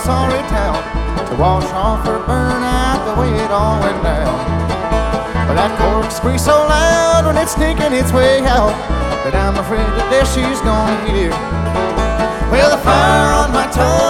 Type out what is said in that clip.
sorry towel to wash off or burn out the way it all went down. But that corkscrew so loud when it's sneaking its way out that I'm afraid that there she's gonna hear. Well, the fire on my tongue